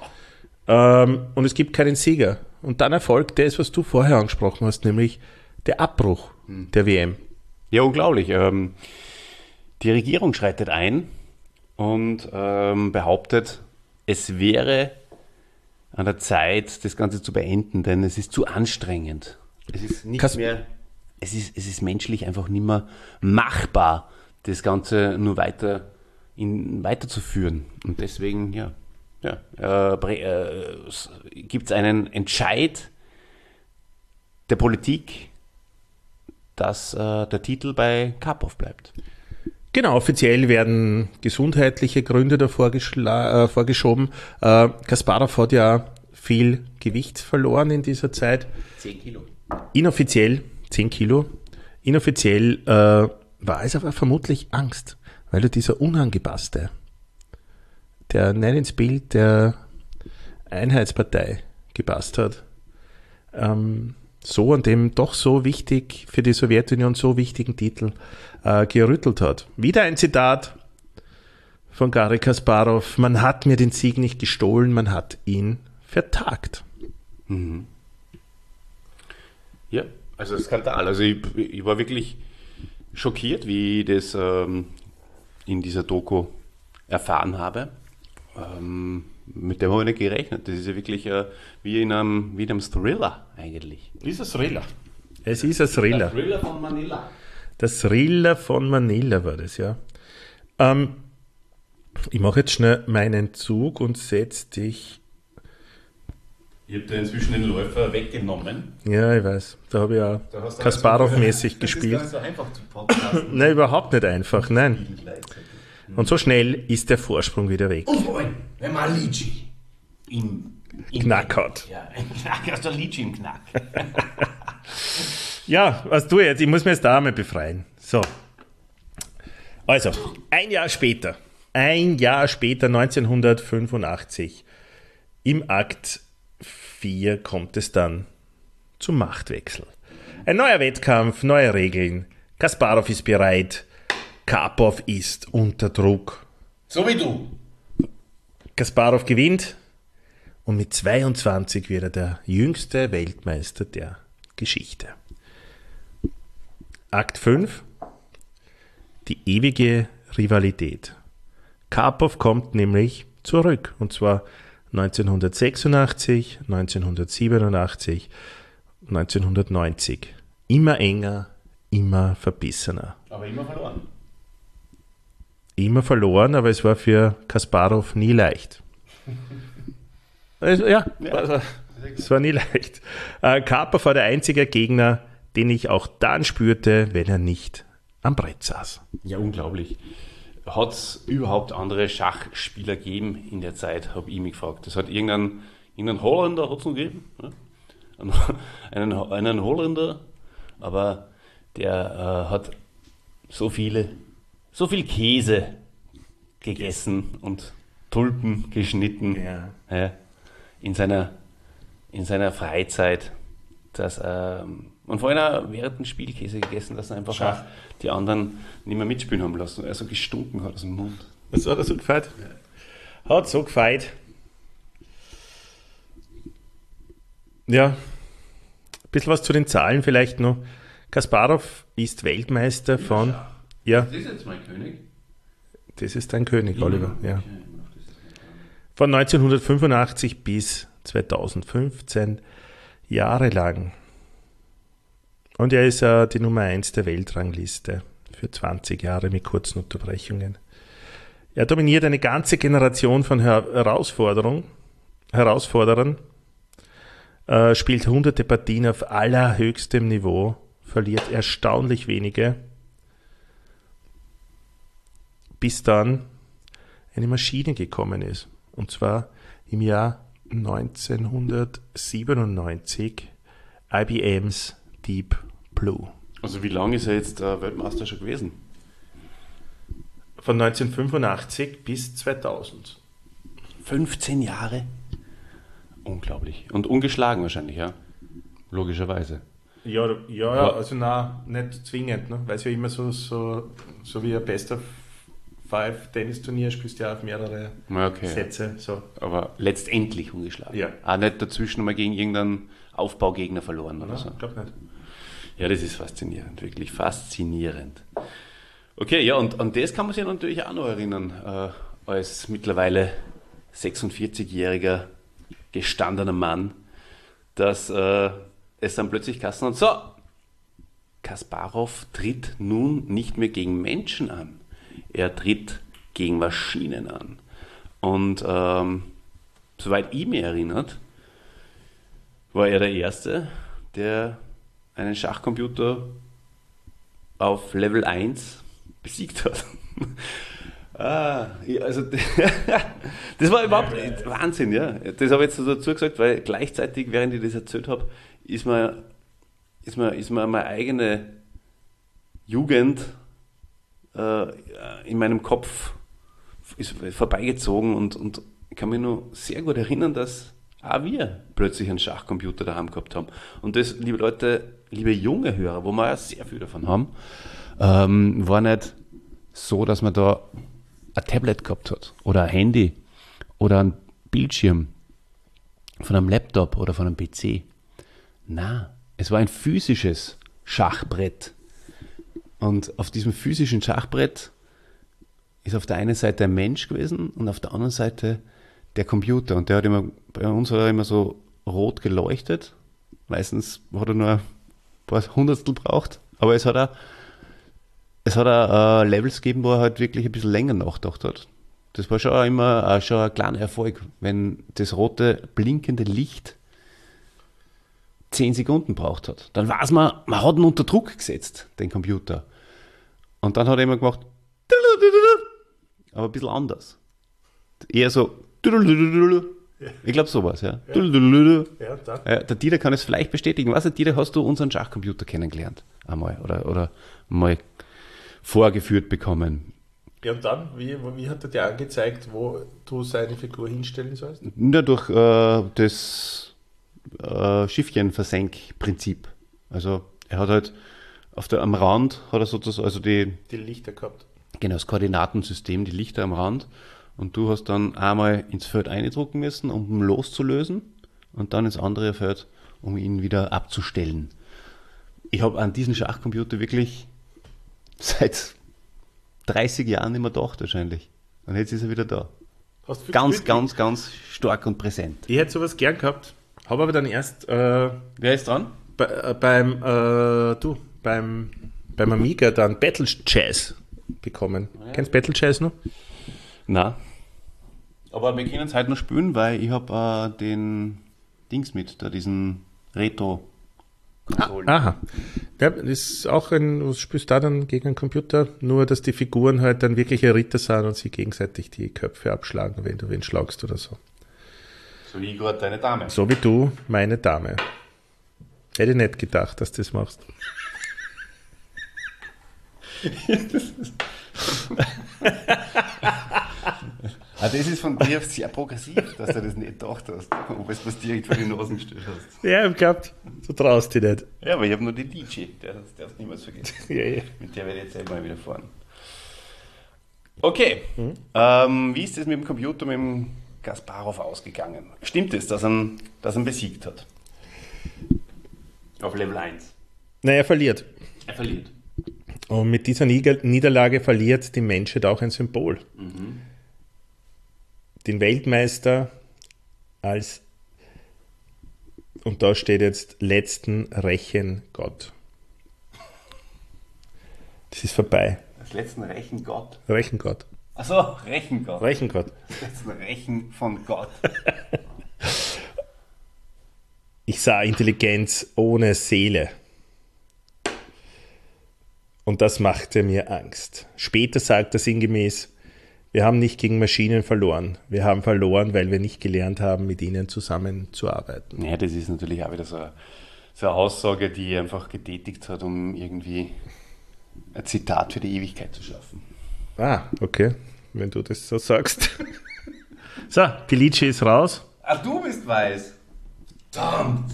Ähm, und es gibt keinen Sieger. Und dann erfolgt das, was du vorher angesprochen hast, nämlich der Abbruch hm. der W M. Ja, unglaublich. Ähm, die Regierung schreitet ein und ähm, behauptet, es wäre an der Zeit, das Ganze zu beenden, denn es ist zu anstrengend. Es ist nicht Kas- mehr, es ist, es ist menschlich einfach nicht mehr machbar, das Ganze nur weiter in, weiterzuführen. Und deswegen, ja, ja äh, äh, gibt es einen Entscheid der Politik, dass äh, der Titel bei Karpov bleibt. Genau, offiziell werden gesundheitliche Gründe davor geschla- äh, vorgeschoben. Äh, Kasparov hat ja viel Gewicht verloren in dieser Zeit. zehn Kilo. Inoffiziell zehn Kilo. Inoffiziell äh, war es aber vermutlich Angst, weil er dieser Unangepasste, der nicht ins Bild der Einheitspartei gepasst hat, ähm, so an dem doch so wichtig für die Sowjetunion so wichtigen Titel äh, gerüttelt hat. Wieder ein Zitat von Garry Kasparov: Man hat mir den Sieg nicht gestohlen, man hat ihn vertagt. Mhm. Ja, also Skandal. Also ich, ich war wirklich schockiert, wie ich das ähm, in dieser Doku erfahren habe. Ähm, mit dem habe ich nicht gerechnet. Das ist ja wirklich äh, wie, in einem, wie in einem Thriller eigentlich. Ist ein Thriller. Es ist ein Thriller. Der Thriller von Manila. Das Thriller von Manila war das, ja. Ähm, ich mache jetzt schnell meinen Zug und setze dich. Ich habe da inzwischen den Läufer weggenommen. Ja, ich weiß. Da habe ich auch Kasparov-mäßig gespielt. Das ist gar nicht so einfach zu podcasten. Nein, überhaupt nicht einfach, nein. Und so schnell ist der Vorsprung wieder weg. Und wollen, wenn man Litschi im, im Knack hat. Ja, ein Knack, hast du Litschi im Knack. Ja, was tue ich jetzt? Ich muss mir jetzt da einmal befreien. So. Also, ein Jahr später, ein Jahr später, neunzehnhundertfünfundachtzig, im Akt vier kommt es dann zum Machtwechsel. Ein neuer Wettkampf, neue Regeln. Kasparov ist bereit, Karpov ist unter Druck. So wie du. Kasparov gewinnt und mit zweiundzwanzig wird er der jüngste Weltmeister der Geschichte. Akt fünf, die ewige Rivalität. Karpov kommt nämlich zurück, und zwar neunzehnhundertsechsundachtzig, neunzehnhundertsiebenundachtzig, neunzehnhundertneunzig. Immer enger, immer verbissener. Aber immer verloren. immer verloren, aber es war für Kasparov nie leicht. Also, ja, Ja. also, es war nie leicht. Äh, Karpov war der einzige Gegner, den ich auch dann spürte, wenn er nicht am Brett saß. Ja, unglaublich. Hat es überhaupt andere Schachspieler gegeben in der Zeit, habe ich mich gefragt. Das hat irgendeinen, irgendeinen Holländer hat's noch gegeben, ne? einen, einen Holländer, aber der äh, hat so viele, so viel Käse gegessen und Tulpen geschnitten Ja. ja, in, seiner, in seiner Freizeit, dass ähm, und vorhin auch während dem Spiel Käse gegessen, dass er einfach Schach. auch die anderen nicht mehr mitspielen haben lassen. Also gestunken hat aus dem Mund. Was hat er so gefeit? Hat so gefeit. Ja, ein bisschen was zu den Zahlen vielleicht noch. Kasparov ist Weltmeister von... Ja, Das ist jetzt mein König. das ist dein König, Oliver. Ja. Von neunzehnhundertfünfundachtzig bis zweitausendfünfzehn, jahrelang. Und er ist äh, die Nummer eins der Weltrangliste für zwanzig Jahre mit kurzen Unterbrechungen. Er dominiert eine ganze Generation von Her Herausforderung, Herausforderern, äh, spielt hunderte Partien auf allerhöchstem Niveau, verliert erstaunlich wenige, bis dann eine Maschine gekommen ist. Und zwar im Jahr neunzehnhundertsiebenundneunzig, I B M's Deep Blue. Also wie lange ist er jetzt äh, Weltmeister schon gewesen? Von neunzehnhundertfünfundachtzig bis zweitausend. fünfzehn Jahre? Unglaublich. Und ungeschlagen wahrscheinlich, ja? Logischerweise. Ja, ja, ja, also na, nicht zwingend, ne? Weil es ja immer so, so, so wie ein Best of Five Tennisturnier spielst du ja auf mehrere Ja, okay. Sätze. So. Aber letztendlich ungeschlagen. Ja. Auch nicht dazwischen mal gegen irgendeinen Aufbaugegner verloren oder Ja, so. ich glaube nicht. Ja, das ist faszinierend, wirklich faszinierend. Okay, ja, und an das kann man sich natürlich auch noch erinnern, äh, als mittlerweile sechsundvierzigjähriger gestandener Mann, dass äh, es dann plötzlich Kassen und so, Kasparov tritt nun nicht mehr gegen Menschen an, er tritt gegen Maschinen an. Und ähm, soweit ich mich erinnert, war er der Erste, der einen Schachcomputer auf Level eins besiegt hat. ah, ja, also das war überhaupt Wahnsinn, ja. Das habe ich jetzt so dazu gesagt, weil gleichzeitig, während ich das erzählt habe, ist mir, ist mir, ist mir meine eigene Jugend äh, in meinem Kopf ist vorbeigezogen und, und ich kann mich nur sehr gut erinnern, dass auch wir plötzlich einen Schachcomputer daheim gehabt haben. Und das, liebe Leute, liebe junge Hörer, wo wir ja sehr viel davon haben, ähm, war nicht so, dass man da ein Tablet gehabt hat oder ein Handy oder ein Bildschirm von einem Laptop oder von einem P C. Na, es war ein physisches Schachbrett. Und auf diesem physischen Schachbrett ist auf der einen Seite ein Mensch gewesen und auf der anderen Seite der Computer. Und der hat immer, bei uns hat er immer so rot geleuchtet. Meistens hat er nur ein paar Hundertstel braucht. Aber es hat auch, es hat auch äh, Levels gegeben, wo er halt wirklich ein bisschen länger nachgedacht hat. Das war schon auch immer äh, schon ein kleiner Erfolg, wenn das rote, blinkende Licht zehn Sekunden braucht hat. Dann weiß man, man hat ihn unter Druck gesetzt, den Computer. Und dann hat er immer gemacht, aber ein bisschen anders. Eher so, ich glaube sowas, ja. Ja, da. Ja, der Dieter kann es vielleicht bestätigen. Was, Dieter, hast du unseren Schachcomputer kennengelernt? Einmal oder, oder mal vorgeführt bekommen? Ja, und dann, wie, wie hat er dir angezeigt, wo du seine Figur hinstellen sollst? Nur durch äh, das äh, Schiffchenversenk-Prinzip. Also er hat halt auf der, am Rand hat er sozusagen, also die, Die Lichter gehabt. genau, das Koordinatensystem, die Lichter am Rand. Und du hast dann einmal ins Feld eindrucken müssen, um ihn loszulösen, und dann ins andere Feld, um ihn wieder abzustellen. Ich habe an diesen Schachcomputer wirklich seit dreißig Jahren nicht mehr gedacht wahrscheinlich. Und jetzt ist er wieder da. Hast du viel Ganz, gespielt? ganz, ganz stark und präsent. Ich hätte sowas gern gehabt, habe aber dann erst äh, Wer ist dran? bei, äh, beim, äh, du, beim, beim Amiga dann Battle Chess bekommen. Ja. Kennst du Battle Chess noch? Nein. Aber wir können es heute noch spielen, weil ich habe äh, den Dings mit, da diesen Retro-Konsolen. Ah, aha. Ja, das ist auch ein, du spielst da dann gegen einen Computer, nur dass die Figuren halt dann wirkliche Ritter sind und sie gegenseitig die Köpfe abschlagen, wenn du wen schlagst oder so. So wie gerade deine Dame. So wie du, meine Dame. Hätte ich nicht gedacht, dass du das machst. Ah, das ist von dir sehr progressiv, dass du das nicht gedacht hast, ob es was direkt vor die Nase gestellt hast. Ja, ich glaubt, du traust dich nicht. Ja, aber ich habe nur die D J, der darfst du niemals vergessen. Ja, ja. Mit der werde ich jetzt selber mal wieder fahren. Okay, mhm. ähm, wie ist es mit dem Computer, mit dem Kasparov ausgegangen? Stimmt es, dass er, dass er ihn besiegt hat? Auf Level eins. Nein, er verliert. Er verliert. Und mit dieser Niederlage verliert die Menschheit auch ein Symbol. Mhm. Den Weltmeister als, und da steht jetzt, letzten Rechengott. Das ist vorbei. Als letzten Rechengott? Rechengott. Achso, Rechengott. Rechengott. Das letzten Rechen von Gott. Ich sah Intelligenz ohne Seele. Und das machte mir Angst. Später sagt er sinngemäß, wir haben nicht gegen Maschinen verloren. Wir haben verloren, weil wir nicht gelernt haben, mit ihnen zusammenzuarbeiten. Ja, das ist natürlich auch wieder so eine, so eine Aussage, die er einfach getätigt hat, um irgendwie ein Zitat für die Ewigkeit zu schaffen. Ah, okay, wenn du das so sagst. So, die Lidsche ist raus. Ach, du bist weiß. Verdammt.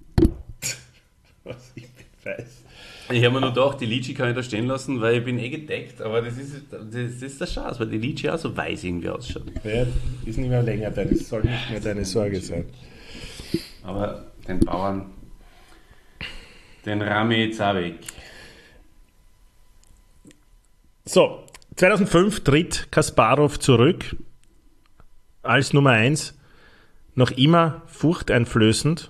Was, ich bin weiß. Ich habe mir nur gedacht, die Lidsche kann ich da stehen lassen, weil ich bin eh gedeckt, aber das ist, das ist der Chance, weil die Lidsche auch so weiß irgendwie ausschaut. Ja, ist nicht mehr länger deine, soll nicht mehr deine Sorge sein. Aber den Bauern, den ramme ich jetzt auch weg. So, zweitausendfünf tritt Kasparov zurück als Nummer eins, noch immer furchteinflößend.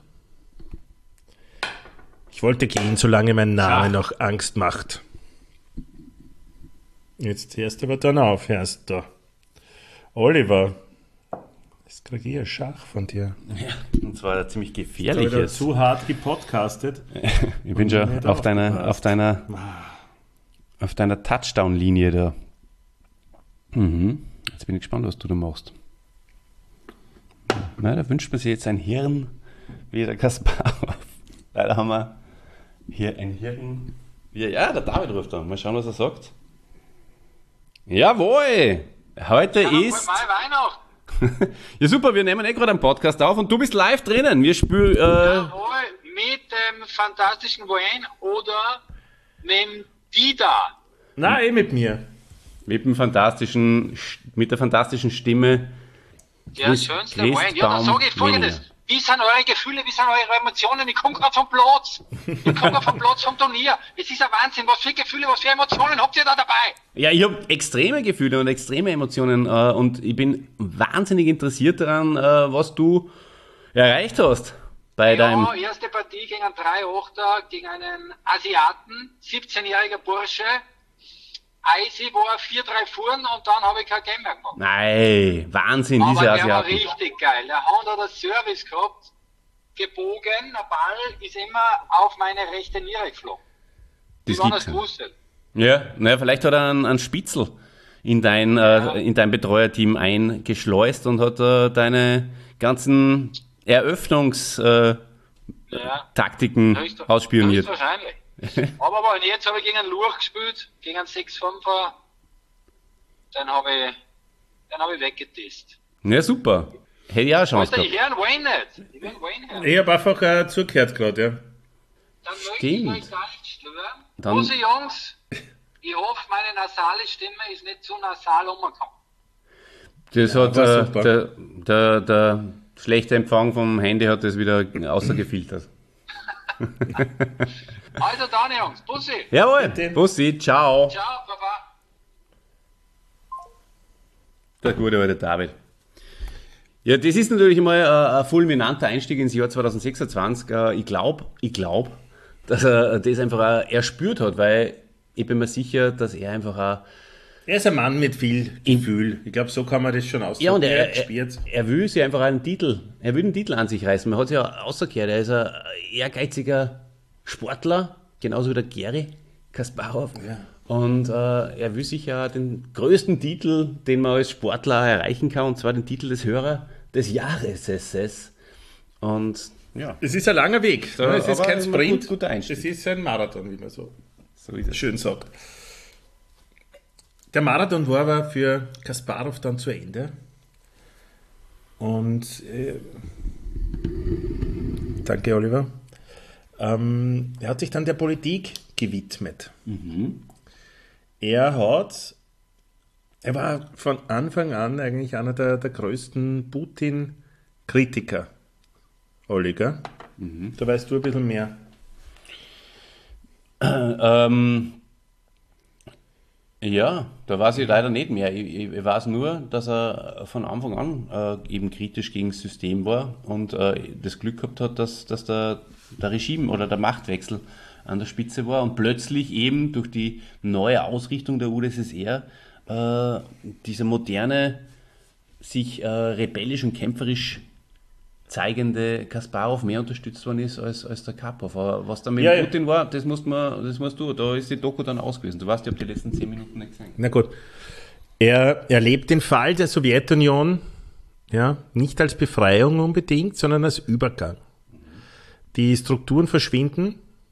Ich wollte gehen, solange mein Name ja. noch Angst macht. Jetzt hörst du aber dann auf, hörst du. Oliver, das kriege ich ein Schach von dir. Ja, und zwar ein ziemlich gefährliches. Ich zu hart gepodcastet. Ich bin schon auf deiner, auf deiner, auf deiner Touchdown-Linie da. Mhm. Jetzt bin ich gespannt, was du da machst. Na, da wünscht man sich jetzt ein Hirn wie der Kasparov. Leider haben wir hier ein Hirn. Ja, der David ruft an. Mal schauen, was er sagt. Jawohl! Heute ja, ist... Weihnachten. Ja, super, wir nehmen eh gerade einen Podcast auf und du bist live drinnen. Wir spielen... Äh, Jawohl, mit dem fantastischen Wayne oder mit dem Dida. Nein, eh mit mir. Mit dem fantastischen... Mit der fantastischen Stimme... Der schönste Wayne. Ja, dann sage ich folgendes. Wie sind eure Gefühle, wie sind eure Emotionen? Ich komme gerade vom Platz. Ich komme gerade vom Platz vom Turnier. Es ist ein Wahnsinn. Was für Gefühle, was für Emotionen habt ihr da dabei? Ja, ich habe extreme Gefühle und extreme Emotionen äh, und ich bin wahnsinnig interessiert daran, äh, was du erreicht hast bei ja, deinem... Ja, erste Partie gegen einen drei Achter, gegen einen Asiaten, siebzehnjähriger Bursche. Eisi war vier drei Fuhren und dann habe ich kein Game mehr gemacht. Nein, Wahnsinn, aber diese der Asiaten. war richtig geil. Der Hand hat einen Service gehabt, gebogen, der Ball ist immer auf meine rechte Niere geflogen. Das Wie war das gewusst? Ja, naja, vielleicht hat er einen, einen Spitzel in dein, ja. äh, in dein Betreuerteam eingeschleust und hat äh, deine ganzen Eröffnungstaktiken äh, ja. ausspioniert. Höchstwahrscheinlich. Aber, aber jetzt habe ich gegen einen Lurch gespielt, gegen einen sechs fünfer, dann habe ich, dann habe ich weggetestet. Ja, super. Hätte ich auch eine Chance gehabt. Ich höre einen Wayne nicht. Ich will einen Wayne hören. Ich habe einfach äh, zugehört gerade, ja. Dann möchte ich euch gar nicht stören. Dann Große Jungs, ich hoffe, meine nasale Stimme ist nicht zu nasal umgekommen. Das ja, hat äh, der, der, der schlechte Empfang vom Handy hat das wieder außergefiltert. Also dann, Jungs, Bussi. Jawohl, Bussi, ciao. Ciao, Baba. Der gute alte David. Ja, das ist natürlich mal ein, ein fulminanter Einstieg ins Jahr zweitausendsechsundzwanzig. Ich glaube, ich glaub, dass er das einfach auch erspürt hat, weil ich bin mir sicher, dass er einfach auch Er ist ein Mann mit viel Gefühl. Ich glaube, so kann man das schon ausdrücken. Ja, und er, er, er, er will sich einfach einen Titel, er will einen Titel an sich reißen. Man hat es ja ausgehört, er ist ein ehrgeiziger Sportler, genauso wie der Gary Kasparov. Ja. Und äh, er will sich ja den größten Titel, den man als Sportler erreichen kann, und zwar den Titel des Hörer des Jahres. Und ja. Es ist ein langer Weg. Ja, es ist kein Sprint. Gut, guter Einstieg. Es ist ein Marathon, wie man so, So ist es. schön sagt. Der Marathon war aber für Kasparov dann zu Ende. Und äh, danke, Oliver. Ähm, er hat sich dann der Politik gewidmet. Mhm. Er hat, er war von Anfang an eigentlich einer der, der größten Putin-Kritiker. Oliver, mhm. da weißt du ein bisschen mehr. Ähm, ja, da weiß ich leider nicht mehr. Ich, ich, ich weiß nur, dass er von Anfang an äh, eben kritisch gegen das System war und äh, das Glück gehabt hat, dass, dass der, der Regime oder der Machtwechsel an der Spitze war und plötzlich eben durch die neue Ausrichtung der U d S S R äh, diese moderne, sich äh, rebellisch und kämpferisch zeigende Kasparov mehr unterstützt worden ist als, als der Karpov. Aber was da mit ja, Putin ja. war, das musst, man, das musst du, da ist die Doku dann ausgewiesen. Du weißt, ich habe die letzten zehn Minuten nicht gesehen. Na gut. Er erlebt den Fall der Sowjetunion ja, nicht als Befreiung unbedingt, sondern als Übergang. Die Strukturen verschwinden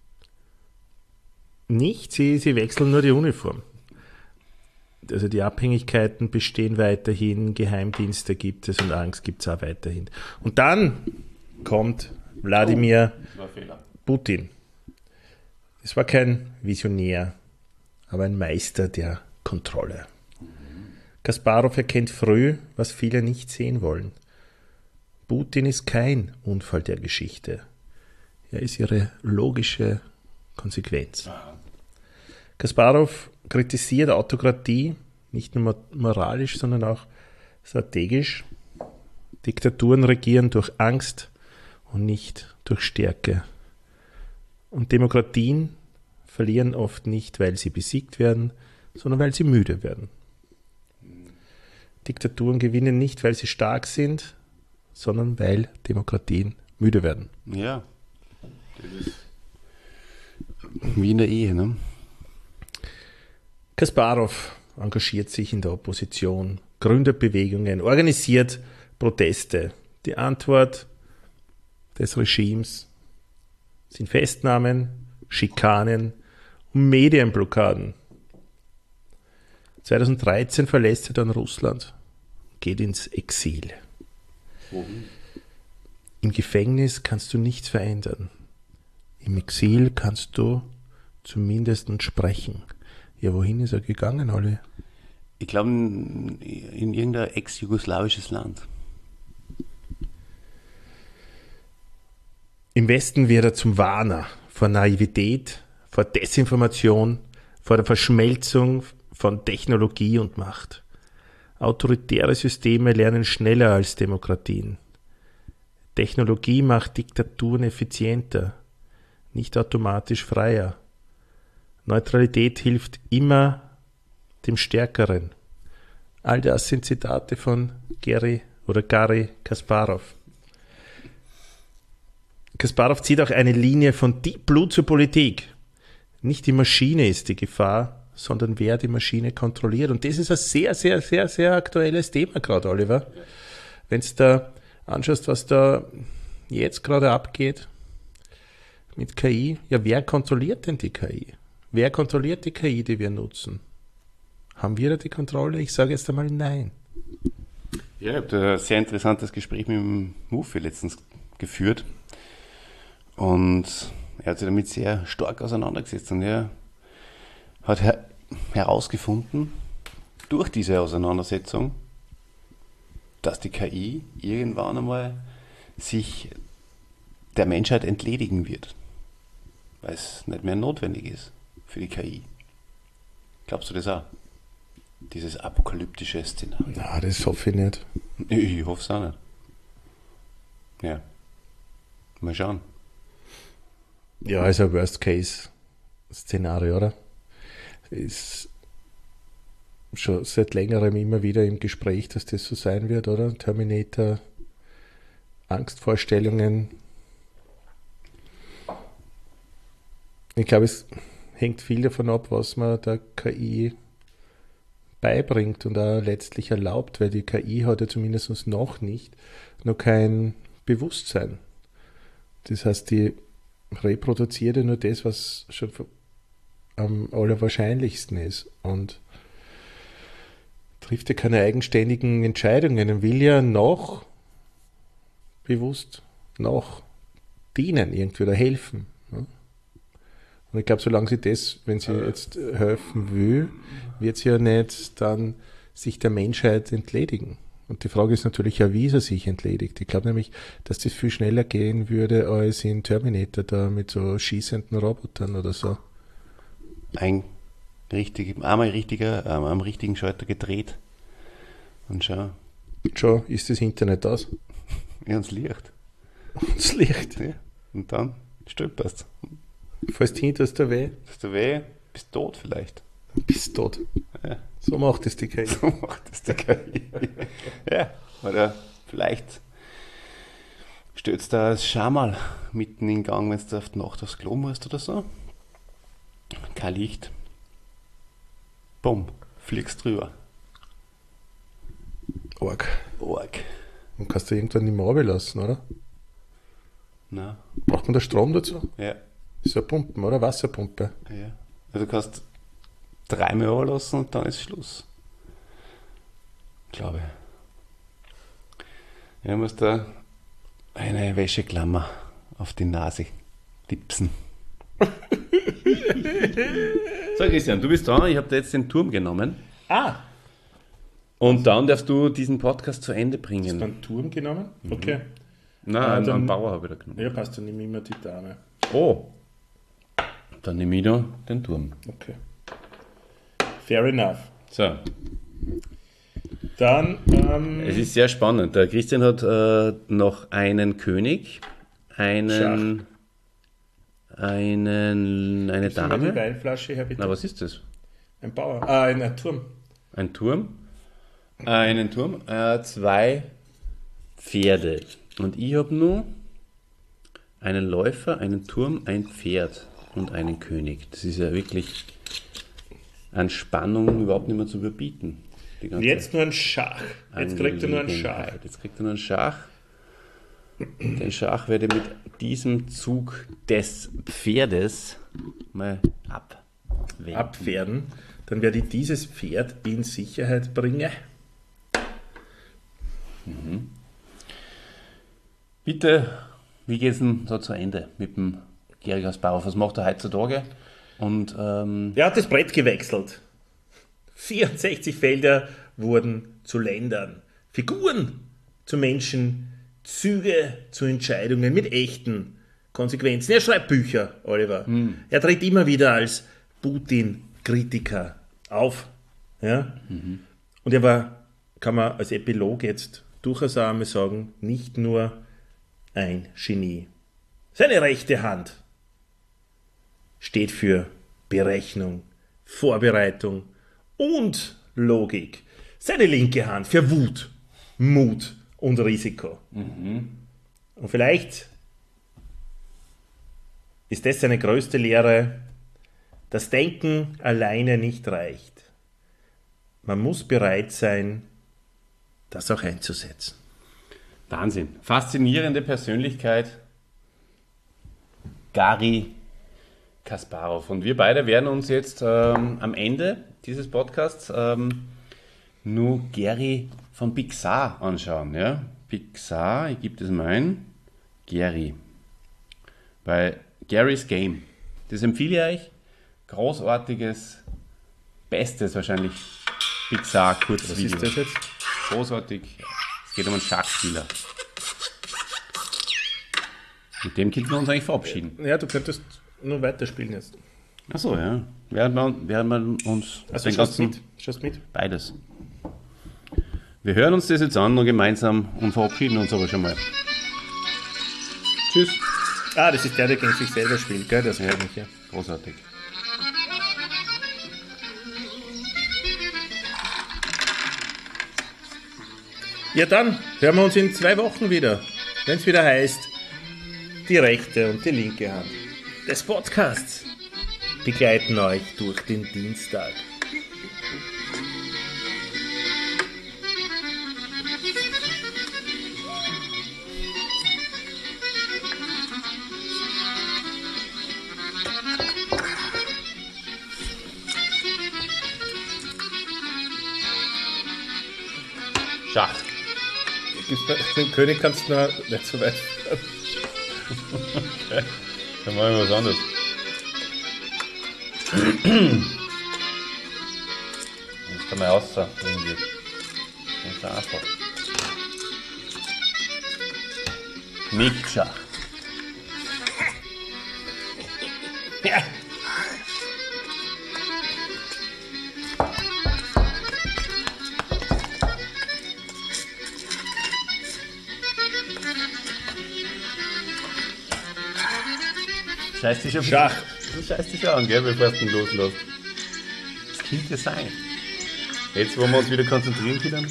nicht, sie, sie wechseln nur die Uniform. Also die Abhängigkeiten bestehen weiterhin, Geheimdienste gibt es und Angst gibt es auch weiterhin. Und dann kommt Wladimir oh, Putin. Es war kein Visionär, aber ein Meister der Kontrolle. Mhm. Kasparov erkennt früh, was viele nicht sehen wollen. Putin ist kein Unfall der Geschichte. Er ist ihre logische Konsequenz. Aha. Kasparov kritisiert Autokratie, nicht nur moralisch, sondern auch strategisch. Diktaturen regieren durch Angst und nicht durch Stärke. Und Demokratien verlieren oft nicht, weil sie besiegt werden, sondern weil sie müde werden. Diktaturen gewinnen nicht, weil sie stark sind, sondern weil Demokratien müde werden. Ja, das ist wie in der Ehe, ne? Kasparov engagiert sich in der Opposition, gründet Bewegungen, organisiert Proteste. Die Antwort des Regimes sind Festnahmen, Schikanen und Medienblockaden. zweitausenddreizehn verlässt er dann Russland, geht ins Exil. Wohin? Im Gefängnis kannst du nichts verändern. Im Exil kannst du zumindest sprechen. Ja, wohin ist er gegangen, Olli? Ich glaube, in, in irgendein ex-jugoslawisches Land. Im Westen wird er zum Warner vor Naivität, vor Desinformation, vor der Verschmelzung von Technologie und Macht. Autoritäre Systeme lernen schneller als Demokratien. Technologie macht Diktaturen effizienter, nicht automatisch freier. Neutralität hilft immer dem Stärkeren. All das sind Zitate von Gary oder Garry Kasparov. Kasparov zieht auch eine Linie von Deep Blue zur Politik. Nicht die Maschine ist die Gefahr, sondern wer die Maschine kontrolliert. Und das ist ein sehr, sehr, sehr, sehr aktuelles Thema gerade, Oliver. Wenn du da anschaust, was da jetzt gerade abgeht mit K I, ja, wer kontrolliert denn die K I? Wer kontrolliert die K I, die wir nutzen? Haben wir da die Kontrolle? Ich sage jetzt einmal nein. Ja, ich habe da ein sehr interessantes Gespräch mit dem Mufi letztens geführt. Und er hat sich damit sehr stark auseinandergesetzt. Und er hat her- herausgefunden, durch diese Auseinandersetzung, dass die K I irgendwann einmal sich der Menschheit entledigen wird. Weil es nicht mehr notwendig ist für die K I. Glaubst du das auch? Dieses apokalyptische Szenario. Na, das hoffe ich nicht. Ich, ich hoffe es auch nicht. Ja. Mal schauen. Ja, ist ein Worst-Case-Szenario, oder? Ist schon seit längerem immer wieder im Gespräch, dass das so sein wird, oder? Terminator, Angstvorstellungen. Ich glaube, es hängt viel davon ab, was man der K I beibringt und auch letztlich erlaubt, weil die K I hat ja zumindest noch nicht noch kein Bewusstsein. Das heißt, die reproduziert ja nur das, was schon am allerwahrscheinlichsten ist und trifft ja keine eigenständigen Entscheidungen und will ja noch bewusst noch dienen irgendwie oder helfen. Ne? Und ich glaube, solange sie das, wenn sie jetzt helfen will, wird sie ja nicht dann sich der Menschheit entledigen. Und die Frage ist natürlich ja, wie sie sich entledigt. Ich glaube nämlich, dass das viel schneller gehen würde als in Terminator da mit so schießenden Robotern oder so. Ein richtig, einmal richtiger, ähm, am richtigen Schalter gedreht und schau. Schon ist das Internet aus. Ja, und das Licht. Das Licht. Ja. Und dann stolperst. Fällst hinter, ist der weh. Ist der weh, bist tot vielleicht. Bist tot. Ja. So macht es die K I. So macht es die K I. Ja, oder vielleicht stößt da das Schamal mitten in Gang, wenn du auf die Nacht aufs Klo musst oder so. Kein Licht. Bumm, fliegst drüber. Org. Org. Und kannst du irgendwann nicht mehr runterlassen, oder? Na. Braucht man da Strom dazu? Ja. Ist ja Pumpen, oder? Wasserpumpe. Ja. Also du kannst dreimal runterlassen und dann ist Schluss. Glaube ich. Ja, musst da eine Wäscheklammer auf die Nase tipsen. So, Christian, du bist dran. Ich habe dir jetzt den Turm genommen. Ah! Und dann darfst du diesen Podcast zu Ende bringen. Hast du einen Turm genommen? Okay. Nein, Ah, einen, dann- einen Bauer habe ich da genommen. Ja, passt, dann nehme ich immer die Dame. Oh. Dann nehme ich da den Turm. Okay. Fair enough. So. Dann, ähm, Es ist sehr spannend. Der Christian hat äh, noch einen König, einen, einen eine Gibst du mir die Dame. Weinflasche her, bitte. Na, was ist das? Ein Bauer. Ah, ein, ein Turm. Ein Turm. Äh, einen Turm. Äh, zwei Pferde. Und ich habe nur einen Läufer, einen Turm, ein Pferd und einen König. Das ist ja wirklich an Spannung überhaupt nicht mehr zu überbieten. Die ganze Jetzt nur ein Schach. Jetzt kriegt er nur einen Schach. Angelegenheit. Jetzt kriegt er nur einen Schach. Den Schach werde ich mit diesem Zug des Pferdes mal abwenden. Abpferden. Dann werde ich dieses Pferd in Sicherheit bringen. Bitte, wie geht es denn so zu Ende mit dem Gary Kasparov? Was macht er heutzutage? Und ähm, Er hat das Brett gewechselt. vierundsechzig Felder wurden zu Ländern. Figuren zu Menschen. Züge zu Entscheidungen mit echten Konsequenzen. Er schreibt Bücher, Oliver. Er tritt immer wieder als Putin-Kritiker auf. Ja? Und er war, kann man als Epilog jetzt durchaus einmal sagen, nicht nur ein Genie. Seine rechte Hand steht für Berechnung, Vorbereitung und Logik. Seine linke Hand für Wut, Mut und Risiko. Und vielleicht ist das seine größte Lehre: Das Denken alleine nicht reicht. Man muss bereit sein, das auch einzusetzen. Wahnsinn. Faszinierende Persönlichkeit. Gary Kasparov. Und wir beide werden uns jetzt ähm, am Ende dieses Podcasts ähm, nur Gary von Pixar anschauen. Ja? Pixar, ich gebe das mal ein. Gary. Bei Gary's Game. Das empfehle ich euch. Großartiges, bestes wahrscheinlich Pixar Kurzvideo. Was ist das jetzt? Großartig. Es geht um einen Schachspieler. Mit dem könnten wir uns eigentlich verabschieden. Ja, du könntest nur weiterspielen jetzt. Achso, ja. Während wir, während wir uns Also den schaust ganzen, mit. Schaust mit. beides. Wir hören uns das jetzt an und gemeinsam und verabschieden uns aber schon mal. Tschüss. Ah, das ist der, der gegen sich selber spielt, gell? Das kenne ich, ja. Großartig. Ja, dann hören wir uns in zwei Wochen wieder, wenn es wieder heißt, die rechte und die linke Hand des Podcasts begleiten euch durch den Dienstag. Schach. Den König kannst du noch nicht so weit fahren. Okay. Dann machen wir was anderes. Jetzt kann man raus, irgendwie. Ganz einfach. Nicht Schach. Ja. Scheiß dich auf Schach. Du scheißt dich an, gell, bevor du ihn loslässt. Das könnte ja sein. Jetzt, wo wir uns wieder konzentrieren können.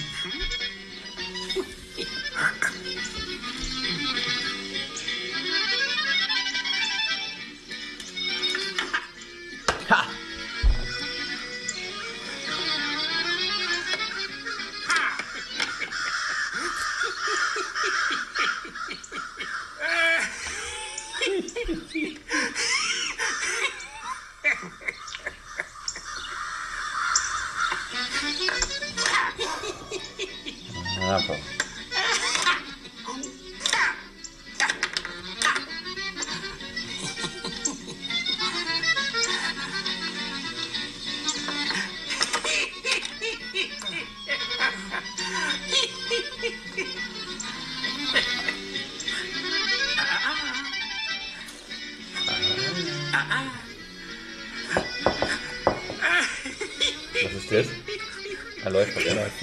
Ha! Aber. Was ist das? Er läuft doch, er läuft.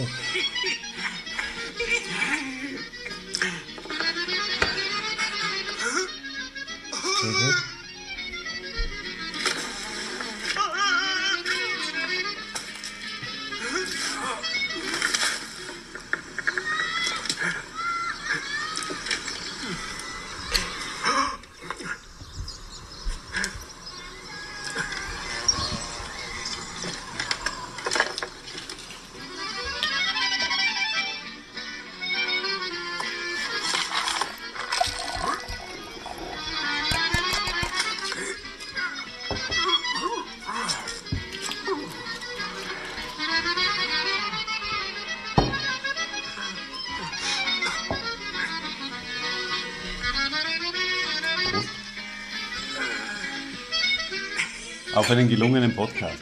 Mhm. Auf einen gelungenen Podcast.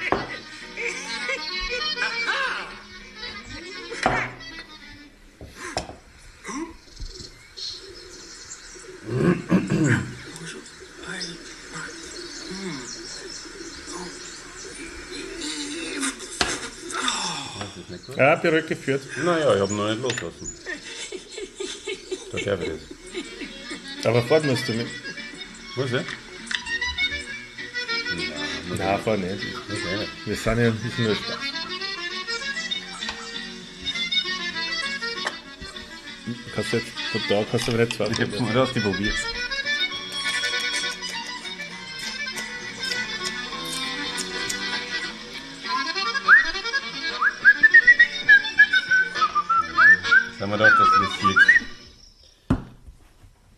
Ja, berührt geführt. Naja, ich habe ihn noch nicht loslassen. Da darf ich das. Aber fort musst du nicht. Muss ich? Nein, fahr nicht. Muss ich nicht. Wir sind ja nicht nur Spaß. Kannst du jetzt, von da kannst du aber nicht zwei Ich hab's mal raus, die probier's. Sagen wir doch, dass du das siehst.